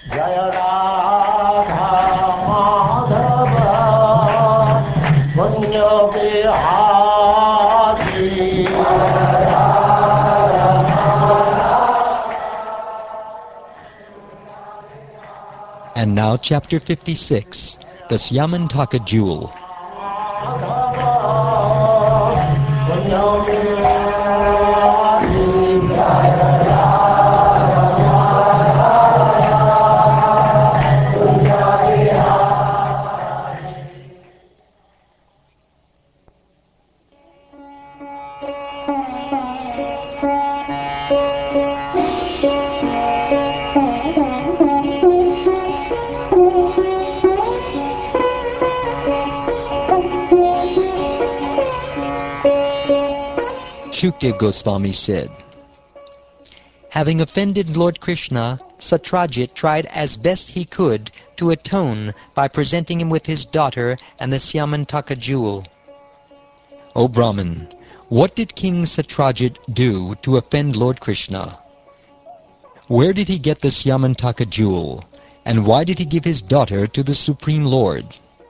Jaya Radha Madhava Punya Bihari. And now chapter 56, the Syamantaka Jewel. Shukdev Goswami said, having offended Lord Krishna, Satyajit tried as best he could to atone by presenting him with his daughter and the Syamantaka jewel. O Brahman, what did King Satyajit do to offend Lord Krishna? Where did he get the Syamantaka jewel, and why did he give his daughter to the Supreme Lord?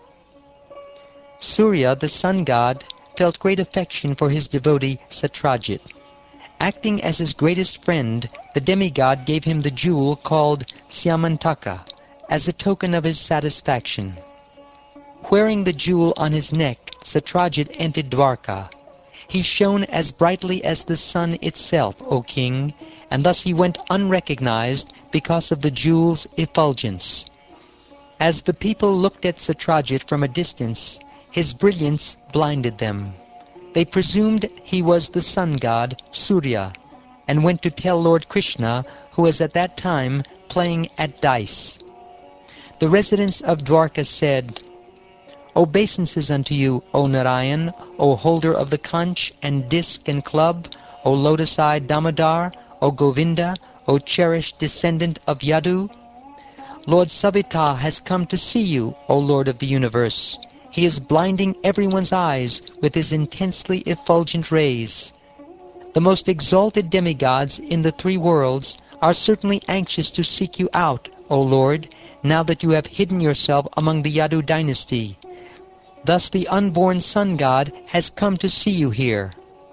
Surya, the sun god, felt great affection for his devotee Satyajit. Acting as his greatest friend, the demigod gave him the jewel called Syamantaka as a token of his satisfaction. Wearing the jewel on his neck, Satyajit entered Dwarka. He shone as brightly as the sun itself, O king, and thus he went unrecognized because of the jewel's effulgence. As the people looked at Satyajit from a distance, his brilliance blinded them. They presumed he was the sun god, Surya, and went to tell Lord Krishna, who was at that time playing at dice. The residents of Dwarka said, Obeisances unto you, O Narayan, O holder of the conch and disc and club, O lotus-eyed Damodar, O Govinda, O cherished descendant of Yadu. Lord Savita has come to see you, O Lord of the universe. He is blinding everyone's eyes with his intensely effulgent rays. The most exalted demigods in the three worlds are certainly anxious to seek you out, O Lord, now that you have hidden yourself among the Yadu dynasty. Thus the unborn sun god has come to see you here.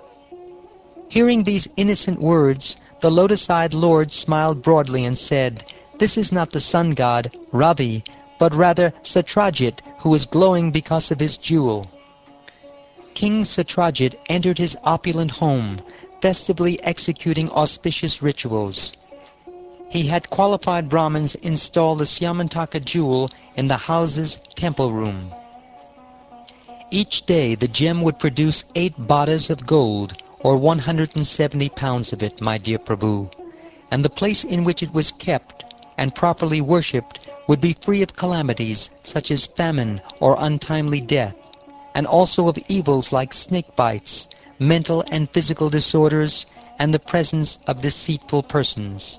Hearing these innocent words, the lotus-eyed Lord smiled broadly and said, This is not the sun god, Ravi, but rather Satyajit, who is glowing because of his jewel. King Satyajit entered his opulent home, festively executing auspicious rituals. He had qualified Brahmins install the Syamantaka jewel in the house's temple room. Each day the gem would produce 8 badas of gold, or 170 pounds of it, my dear Prabhu, and the place in which it was kept and properly worshipped would be free of calamities such as famine or untimely death, and also of evils like snake bites, mental and physical disorders, and the presence of deceitful persons.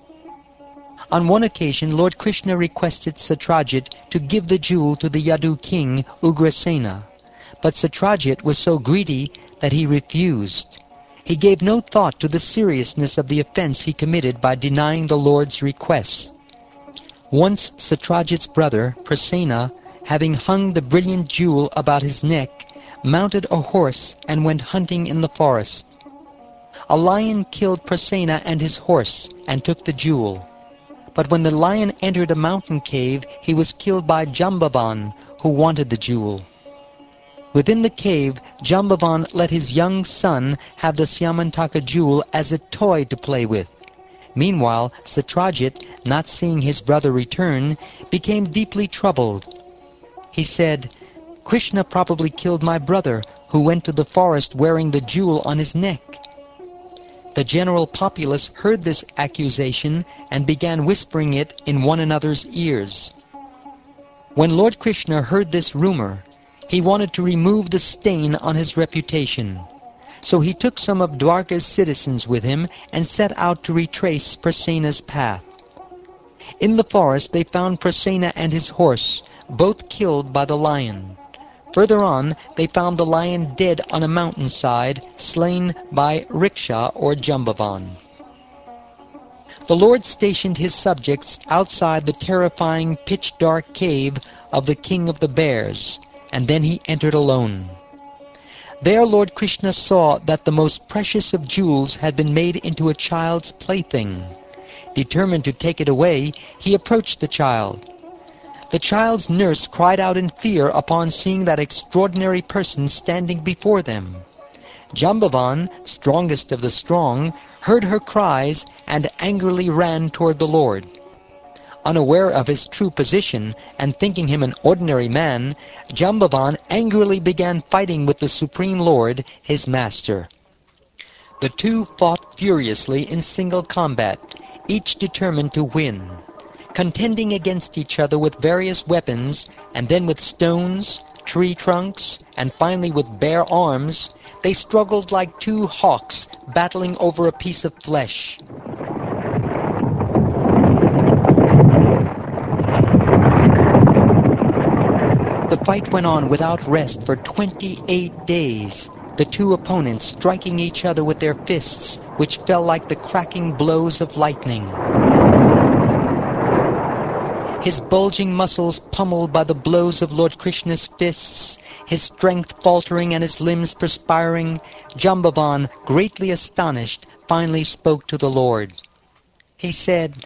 On one occasion, Lord Krishna requested Satyajit to give the jewel to the Yadu king Ugrasena, but Satyajit was so greedy that he refused. He gave no thought to the seriousness of the offense he committed by denying the Lord's request. Once Satyajit's brother, Prasena, having hung the brilliant jewel about his neck, mounted a horse and went hunting in the forest. A lion killed Prasena and his horse and took the jewel. But when the lion entered a mountain cave, he was killed by Jambavan, who wanted the jewel. Within the cave, Jambavan let his young son have the Syamantaka jewel as a toy to play with. Meanwhile, Satyajit, not seeing his brother return, became deeply troubled. He said, Krishna probably killed my brother, who went to the forest wearing the jewel on his neck. The general populace heard this accusation and began whispering it in one another's ears. When Lord Krishna heard this rumor, he wanted to remove the stain on his reputation. So he took some of Dwarka's citizens with him and set out to retrace Prasena's path. In the forest they found Prasena and his horse, both killed by the lion. Further on, they found the lion dead on a mountainside, slain by Riksha or Jambavan. The Lord stationed his subjects outside the terrifying pitch-dark cave of the King of the Bears, and then he entered alone. There Lord Krishna saw that the most precious of jewels had been made into a child's plaything. Determined to take it away, he approached the child. The child's nurse cried out in fear upon seeing that extraordinary person standing before them. Jambavan, strongest of the strong, heard her cries and angrily ran toward the Lord. Unaware of his true position and thinking him an ordinary man, Jambavan angrily began fighting with the Supreme Lord, his master. The two fought furiously in single combat, each determined to win. Contending against each other with various weapons, and then with stones, tree trunks, and finally with bare arms, they struggled like two hawks battling over a piece of flesh. The fight went on without rest for 28 days, the two opponents striking each other with their fists, which fell like the cracking blows of lightning. His bulging muscles pummeled by the blows of Lord Krishna's fists, his strength faltering and his limbs perspiring, Jambavan, greatly astonished, finally spoke to the Lord. He said,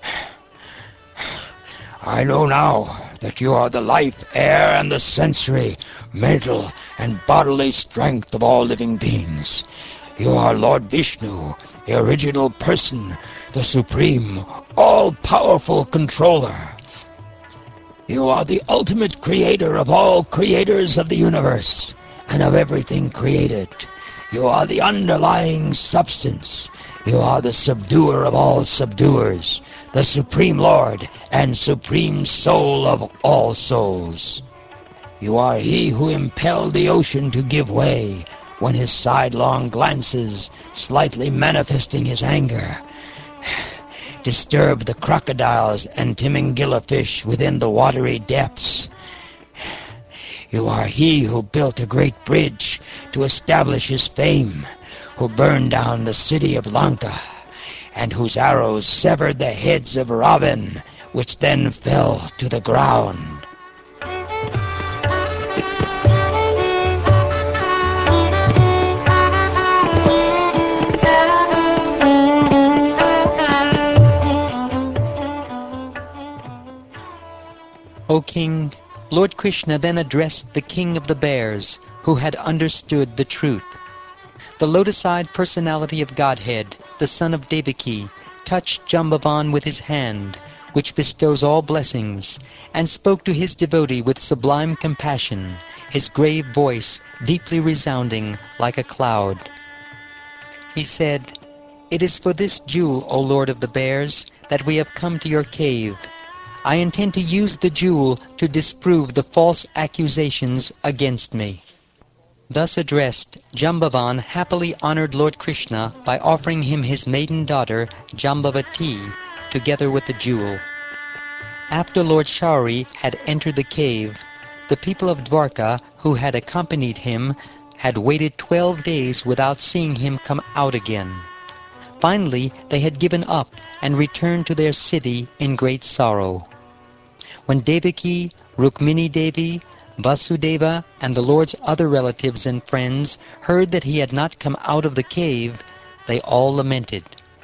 I know now that you are the life, air, and the sensory, mental, and bodily strength of all living beings. You are Lord Vishnu, the original person, the supreme, all-powerful controller. You are the ultimate creator of all creators of the universe, and of everything created. You are the underlying substance. You are the subduer of all subduers, the Supreme Lord and Supreme Soul of all souls. You are he who impelled the ocean to give way when his sidelong glances, slightly manifesting his anger, disturbed the crocodiles and Timingila fish within the watery depths. You are he who built a great bridge to establish his fame, who burned down the city of Lanka, and whose arrows severed the heads of Ravan, which then fell to the ground. O King, Lord Krishna then addressed the King of the Bears, who had understood the truth. The lotus-eyed personality of Godhead, the son of Devaki, touched Jambavan with his hand, which bestows all blessings, and spoke to his devotee with sublime compassion, his grave voice deeply resounding like a cloud. He said, It is for this jewel, O Lord of the Bears, that we have come to your cave. I intend to use the jewel to disprove the false accusations against me. Thus addressed, Jambavan happily honored Lord Krishna by offering him his maiden daughter, Jambavati, together with the jewel. After Lord Shauri had entered the cave, the people of Dwarka, who had accompanied him, had waited 12 days without seeing him come out again. Finally, they had given up and returned to their city in great sorrow. When Devaki, Rukmini Devi, Vasudeva, and the Lord's other relatives and friends heard that he had not come out of the cave, they all lamented.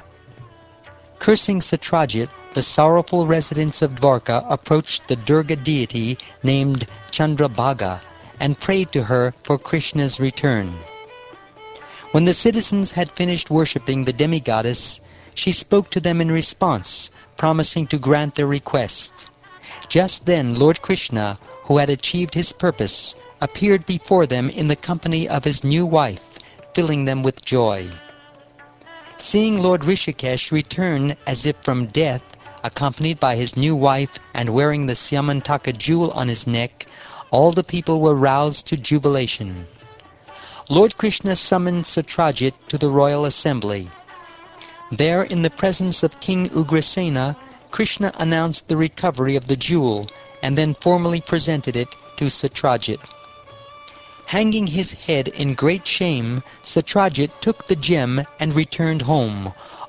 Cursing Satrajit, the sorrowful residents of Dwarka approached the Durga deity named Chandrabhaga and prayed to her for Krishna's return. When the citizens had finished worshipping the demigoddess, she spoke to them in response, promising to grant their request. Just then Lord Krishna, who had achieved his purpose, appeared before them in the company of his new wife, filling them with joy. Seeing Lord Rishikesh return as if from death, accompanied by his new wife and wearing the Syamantaka jewel on his neck, all the people were roused to jubilation. Lord Krishna summoned Satrajit to the royal assembly. There, in the presence of King Ugrasena, Krishna announced the recovery of the jewel and then formally presented it to Satrajit. Hanging his head in great shame, Satrajit took the gem and returned home,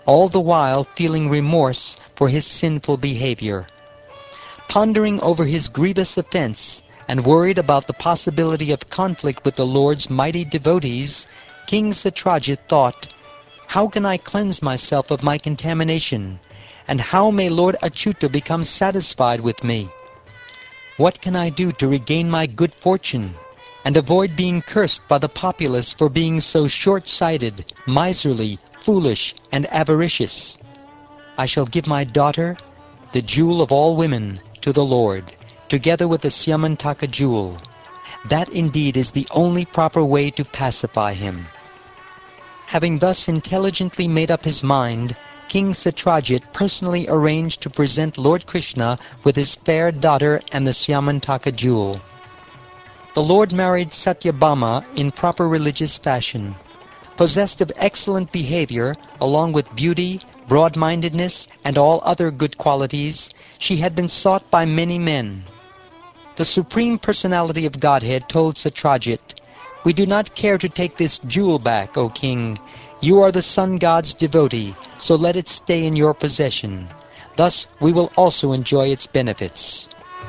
all the while feeling remorse for his sinful behavior. Pondering over his grievous offense and worried about the possibility of conflict with the Lord's mighty devotees, King Satrajit thought, "How can I cleanse myself of my contamination? And how may Lord Achyuta become satisfied with me? What can I do to regain my good fortune and avoid being cursed by the populace for being so short-sighted, miserly, foolish, and avaricious? I shall give my daughter, the jewel of all women, to the Lord, together with the Syamantaka jewel. That indeed is the only proper way to pacify him." Having thus intelligently made up his mind, King Satrajit personally arranged to present Lord Krishna with his fair daughter and the Syamantaka jewel. The Lord married Satyabhama in proper religious fashion. Possessed of excellent behavior, along with beauty, broad-mindedness, and all other good qualities, she had been sought by many men. The Supreme Personality of Godhead told Satrajit, "We do not care to take this jewel back, O king. You are the sun god's devotee, so let it stay in your possession. Thus we will also enjoy its benefits."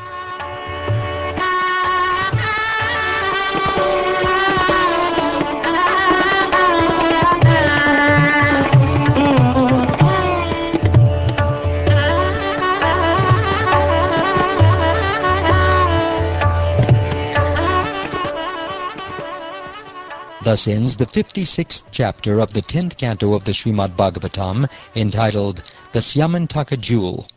Thus ends the 56th chapter of the 10th canto of the Srimad Bhagavatam, entitled The Syamantaka Jewel.